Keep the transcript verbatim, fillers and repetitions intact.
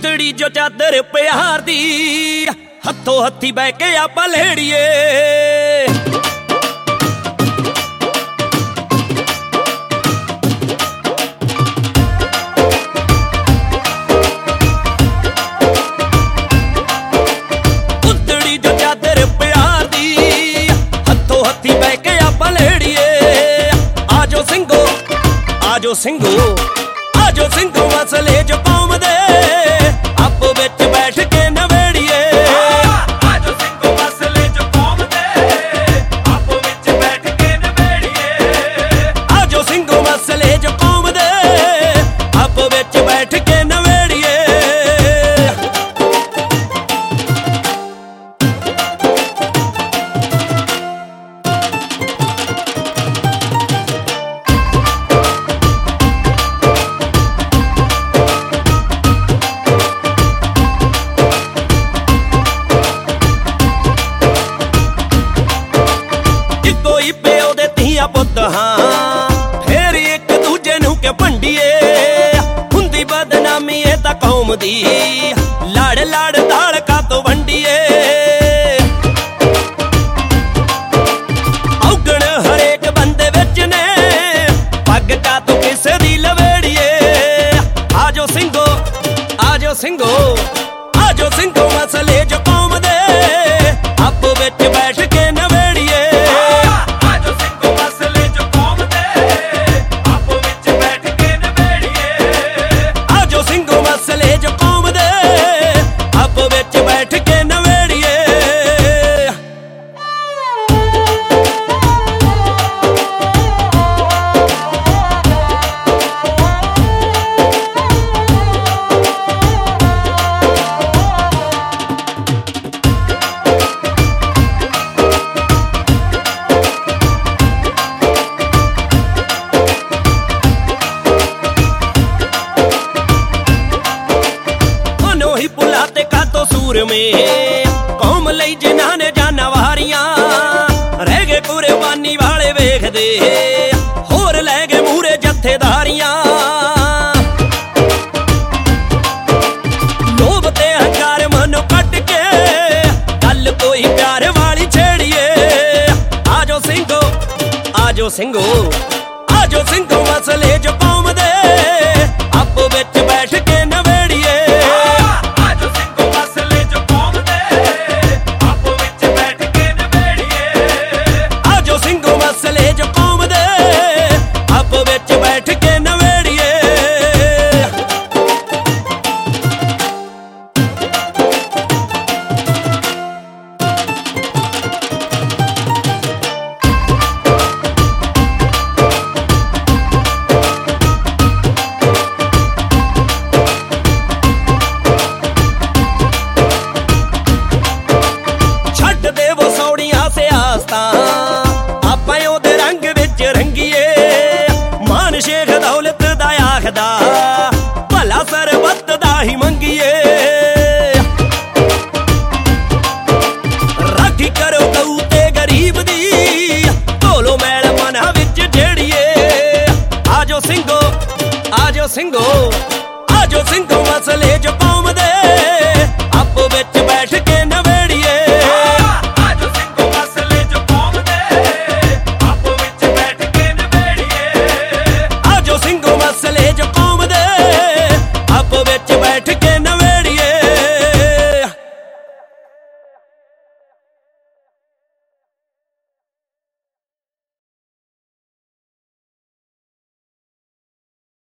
ਉਤੜੀ ਜੋ ਚਾਦਰ ਪਿਆਰ ਦੀ ਹੱਥੋਂ ਹੱਥੀ ਬਹਿ ਕੇ ਆਪਾਂ ਲੇੜੀਏ। ਉਤੜੀ ਜੋ ਚਾਦਰ ਪਿਆਰ ਦੀ ਹੱਥੋਂ ਹੱਥੀ ਬਹਿ ਕੇ ਆਪਾਂ ਲੇੜੀਏ। ਆਜੋ ਸਿੰਘੋ ਆਜੋ ਸਿੰਘੋ ਆਜੋ ਸਿੰਘੋ ਮਸਲੇ ਜੋ ਕੌਮ ਦੇ ਆਪੋ ਵਿੱਚ ਬੈਠ ਕੇ ਨਵੇੜੀਏ। ਆਜੋ ਸਿੰਘੋ ਮਸਲੇ ਜੋ ਕੌਮ ਦੇ ਆਪੋ ਵਿੱਚ ਬੈਠ ਕੇ ਨਵੇੜੀਏ। ਆਜੋ ਸਿੰਘੋ ਮਸਲੇ ਜੋ ਕੌਮ ਦੇ ਆਪੋ ਵਿੱਚ ਬੈਠ ਕੇ ਨਵੇੜੀਏ। ਪੁੱਤ ਹਾਂ ਫੇਰ ਇੱਕ ਦੂਜੇ ਨੂੰ ਕਿ ਭੰਡੀਏ। ਹੁੰਦੀ ਬਦਨਾਮੀ ਇਹ ਤਾਂ ਕੌਮ ਦੀ ਲੜ ਲੜ ਦਾਲ ਕਾਤੋਂ ਵੰਡੀਏ। ਔਗਣ ਹਰੇਕ ਬੰਦੇ ਵਿੱਚ ਨੇ ਪੱਗ ਕਾਤੋਂ ਕਿਸੇ ਦੀ ਲਵੇੜੀਏ। ਆਜੋ ਸਿੰਘੋ ਆਜੋ ਸਿੰਘੋ ਆਜੋ ਸਿੰਘੋ ਮਸਲੇ ਜੋ ਕੌਮ ਦੇ ਆਪੋ ਵਿੱਚ ਬੈਠ ਕੇ ਨਵੇੜੀਏ। ਕੌਮ ਲਈ ਜਿਨ੍ਹਾਂ ਨੇ ਜਾਨਾਂ ਵਾਰੀਆਂ ਰਹਿ ਗਏ ਕੁਰਬਾਨੀ ਵਾਲੇ ਵੇਖਦੇ ਹੋਰ ਲੈ ਗਏ ਮੂਹਰੇ ਜੱਥੇਦਾਰੀਆਂ। ਲੋਭ ਤੇ ਹੰਕਾਰ ਮਨੋਂ ਕੱਢ ਕੇ ਗੱਲ ਕੋਈ ਪਿਆਰ ਵਾਲੀ ਛੇੜੀਏ। ਆਜੋ ਸਿੰਘੋ ਆਜੋ ਸਿੰਘੋ ਆਜੋ ਸਿੰਘੋ ਮਸਲੇ ਜੋ ਕੌਮ ਦੇ ਆਪੋ ਵਿੱਚ ਬੈਠ ਕੇ ਨਵੇੜੀਏ। ਆਪਾਂ ਉਹਦੇ ਰੰਗ ਵਿੱਚ ਰੰਗੀਏ। ਮਾਨ ਸ਼ੇਖ ਦੌਲਤ ਦਾ ਆਖਦਾ ਭਲਾ ਸਰਬੱਤ ਦਾ ਹੀ ਮੰਗੀਏ। ਰਾਖੀ ਕਰੋ ਗਊ ਤੇ ਗਰੀਬ ਦੀ ਢੋਲੋ ਮੈਲ ਮਨਾਂ ਵਿੱਚ ਜਿਹੜੀਏ। ਆਜੋ ਸਿੰਘੋ ਆਜੋ ਸਿੰਘੋ ਆਜੋ ਸਿੰਘੋ ਮਸਲੇ ਜੋ